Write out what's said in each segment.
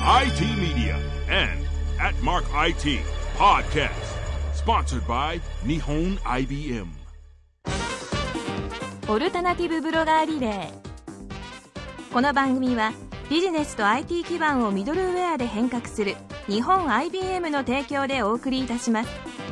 IT Media and at Mark IT Podcast. Sponsored by Nihon IBM. オルタナティブブロガーリレー。この番組はビジネスと IT 基盤をミドルウェアで変革する日本 IBM の提供でお送りいたします。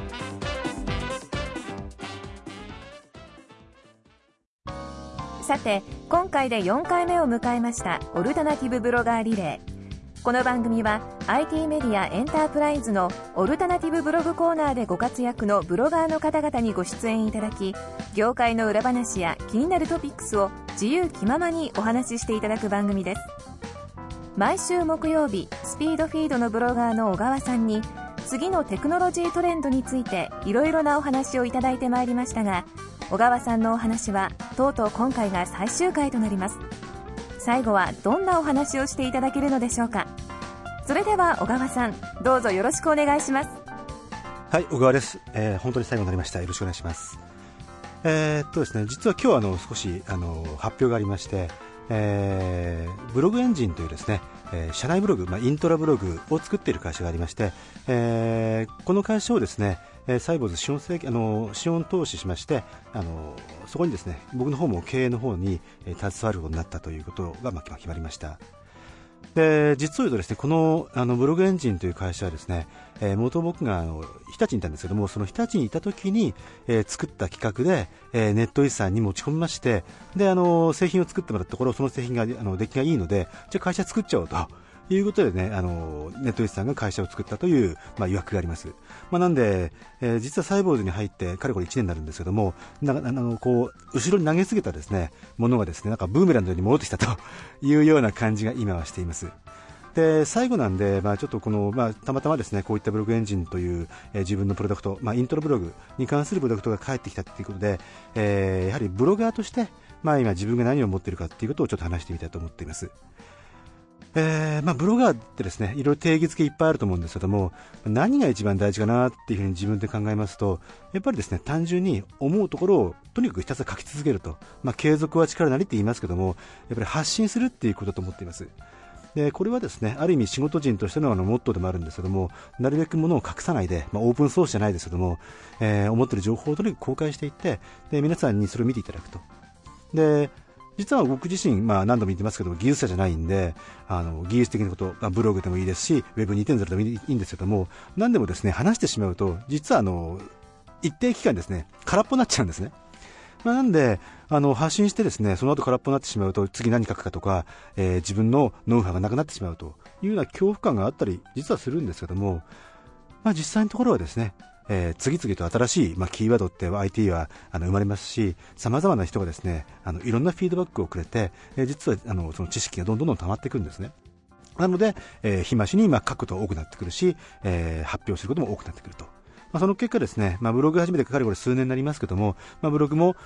さて、今回で4回目を迎えましたオルタナティブブロガーリレー。この番組は IT メディアエンタープライズのオルタナティブブログコーナーでご活躍のブロガーの方々にご出演いただき、業界の裏話や気になるトピックスを自由気ままにお話ししていただく番組です。毎週木曜日、スピードフィードのブロガーの小川さんに次のテクノロジートレンドについていろいろなお話をいただいてまいりましたが、小川さんのお話はとうとう今回が最終回となります。最後はどんなお話をしていただけるのでしょうか。それでは小川さん、どうぞよろしくお願いします。 はい、小川です。本当に最後になりました。よろしくお願いします。ですね、実は今日少し発表がありまして、ブログエンジンというですね、社内ブログ、イントラブログを作っている会社がありまして、この会社をですね、サイボーズ資本投資しまして、そこにですね、僕の方も経営の方に携わることになったということが決まりました。で、実を言うとですね、このブログエンジンという会社はですね、元僕が日立にいたんですけども、その日立にいた時に、作った企画で、ネットイーサーに持ち込みまして、で製品を作ってもらったところ、その製品が出来がいいので、じゃあ会社作っちゃおうということでね、ネットイーサーが会社を作ったという、疑惑があります。なんで、実はサイボーズに入ってかれこれ1年になるんですけども、こう後ろに投げすぎたですね、ものがですね、なんかブーメランのように戻ってきたというような感じが今はしています。で、最後なんで、ちょっとこの、たまたまですね、こういったブログエンジンという、自分のプロダクト、イントロブログに関するプロダクトが返ってきたということで、やはりブロガーとして、今自分が何を持っているかということをちょっと話してみたいと思っています。ブロガーってですね、いろいろ定義付けいっぱいあると思うんですけども、何が一番大事かなっていうふうに自分で考えますと、やっぱりですね、単純に思うところをとにかくひたすら書き続けると、継続は力なりって言いますけども、やっぱり発信するっていうことだと思っています。で、これはですね、ある意味仕事人としてのモットーでもあるんですけども、なるべくものを隠さないで、オープンソースじゃないですけども、思っている情報をとにかく公開していって、で、皆さんにそれを見ていただくと。で、実は僕自身、何度も言ってますけど、技術者じゃないんで、技術的なこと、ブログでもいいですし、Web2.0 でもいいんですけども、何でもですね、話してしまうと、実は一定期間ですね、空っぽになっちゃうんですね。なんで、発信してですね、その後空っぽになってしまうと、次何書くかとか、自分のノウハウがなくなってしまうというような恐怖感があったり、実はするんですけども、実際のところはですね、次々と新しい、キーワードって IT は生まれますし、様々な人がですね、いろんなフィードバックをくれて、実はその知識がどんどん溜まっていくんですね。なので、日増しに書くことが多くなってくるし、発表することも多くなってくると。その結果ですね、ブログ始めてかれこれ数年になりますけども、ブログも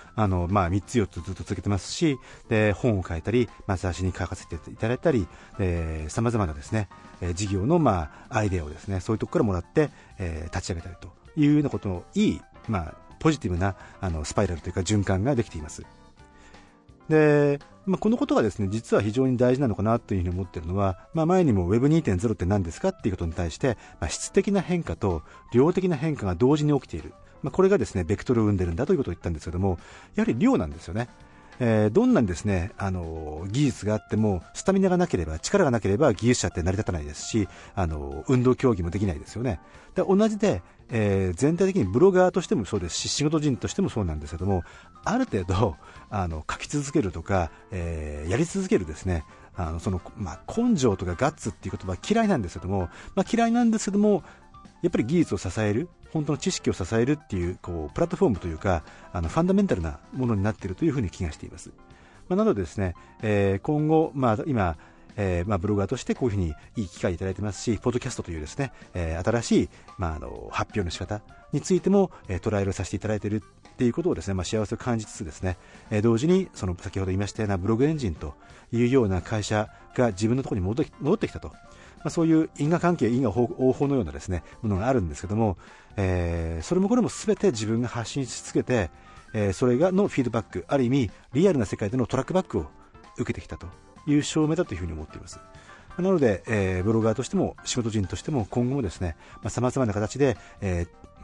3つ4つずっと続けてますし、で、本を書いたり、雑誌に書かせていただいたり、様々なですね、事業のアイデアをですね、そういうところからもらって、立ち上げたりというようなことのいい、ポジティブなスパイラルというか循環ができています。で、このことがですね、実は非常に大事なのかなというふうに思っているのは、前にも Web2.0 って何ですかっていうことに対して、質的な変化と量的な変化が同時に起きている。これがですね、ベクトルを生んでるんだということを言ったんですけども、やはり量なんですよね。どんなにですね、技術があってもスタミナがなければ、力がなければ技術者って成り立たないですし、運動競技もできないですよね。で、同じで、全体的にブロガーとしてもそうですし、仕事人としてもそうなんですけども、ある程度書き続けるとか、やり続けるですね、根性とかガッツっていう言葉は嫌いなんですけども、やっぱり技術を支える、本当の知識を支えるっていう、プラットフォームというか、ファンダメンタルなものになっているというふうに気がしています。なのでですね、今後、今、ブロガーとしてこういうふうにいい機会いただいてますし、ポッドキャストというですね、新しい、発表の仕方についても、トライアルさせていただいているっていうことをですね、幸せを感じつつですね、同時にその先ほど言いましたようなブログエンジンというような会社が自分のところに戻ってきたと。そういう因果関係、因果応報のようなですね、ものがあるんですけども、それもこれも全て自分が発信し続けて、それのフィードバック、ある意味リアルな世界でのトラックバックを受けてきたという証明だというふうに思っています。 なので、ブロガーとしても仕事人としても今後もですね、様々な形で、出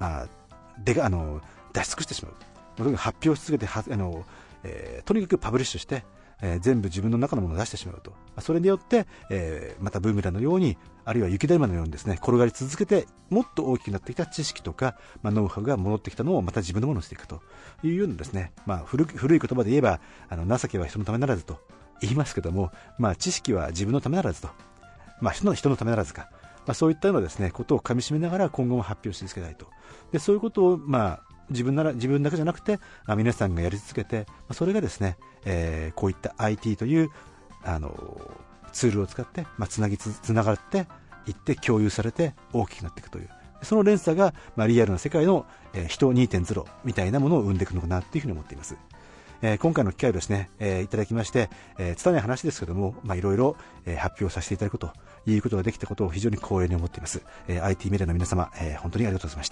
し尽くしてしまう、発表し続けてとにかくパブリッシュして、全部自分の中のものを出してしまうと、それによって、またブーメランのように、あるいは雪だるまのようにですね、転がり続けて、もっと大きくなってきた知識とか、ノウハウが戻ってきたのをまた自分のものにしていくというようなですね、古い言葉で言えば情けは人のためならずと言いますけども、知識は自分のためならずと、人のためならずか、そういったようなですねことをかみしめながら今後も発表し続けたいと。でそういうことを自分だけじゃなくて皆さんがやり続けて、それがですね、こういった IT というツールを使ってつながっていって共有されて大きくなっていくという、その連鎖がリアルな世界の人 2.0 みたいなものを生んでいくのかなというふうに思っています。今回の機会をですね、いただきまして、拙い話ですけども、いろいろ発表させていただくということができたことを非常に光栄に思っています。IT メディアの皆様、本当にありがとうございました。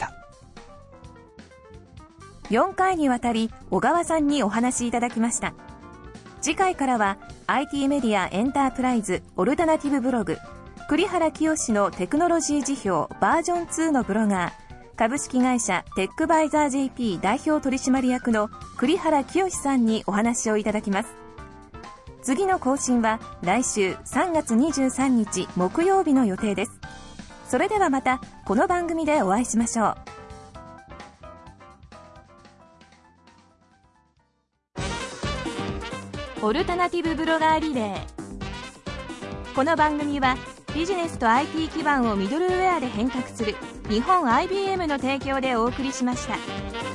4回にわたり小川さんにお話しいただきました。次回からは IT メディアエンタープライズオルタナティブブログ栗原清のテクノロジー辞表バージョン2のブロガー、株式会社テックバイザー JP 代表取締役の栗原清さんにお話をいただきます。次の更新は来週3月23日木曜日の予定です。それではまたこの番組でお会いしましょう。オルタナティブブロガーリレー。この番組はビジネスと IT 基盤をミドルウェアで変革する日本 IBM の提供でお送りしました。